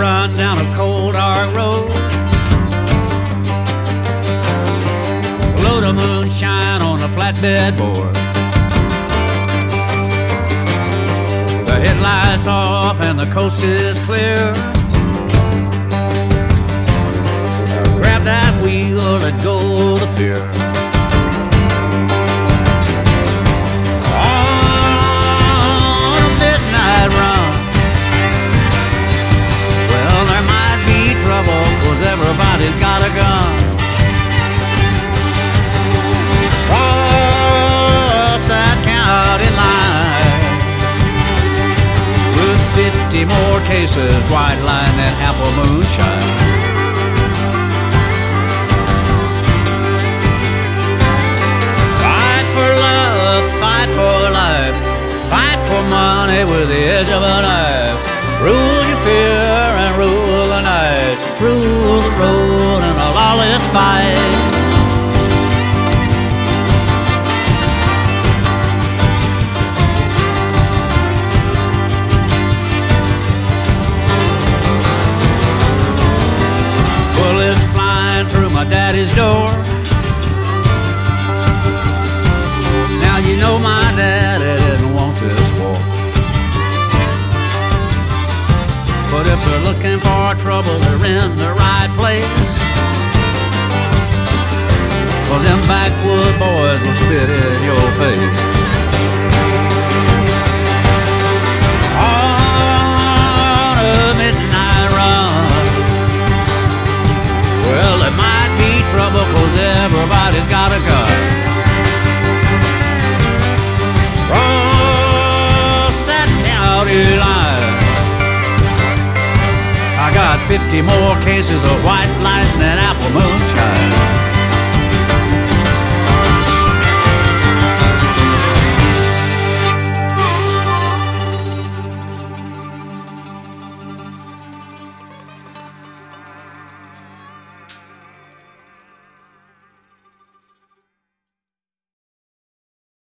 run down a cold dark road. Load of moonshine on a flatbed board. The headlights off and the coast is clear. Grab that wheel, let go the fear. On a midnight run. Well, there might be trouble, 'cause everybody's got a gun. Cross that county line with 50 more cases, white line than apple moonshine. Fight for love, fight for life, fight for money with the edge of a knife. Rule your fear and rule the night, rule the road in a lawless fight. Bullets flying through my daddy's door. Now you know my daddy didn't want this war. But if they're looking for trouble, they're in the right place. 'Cause them backwood boys will spit in your face. On a midnight run. Well, there might be trouble, 'cause everybody's got a gun. Cross that county line. I got 50 more cases of white lightning and apple moonshine.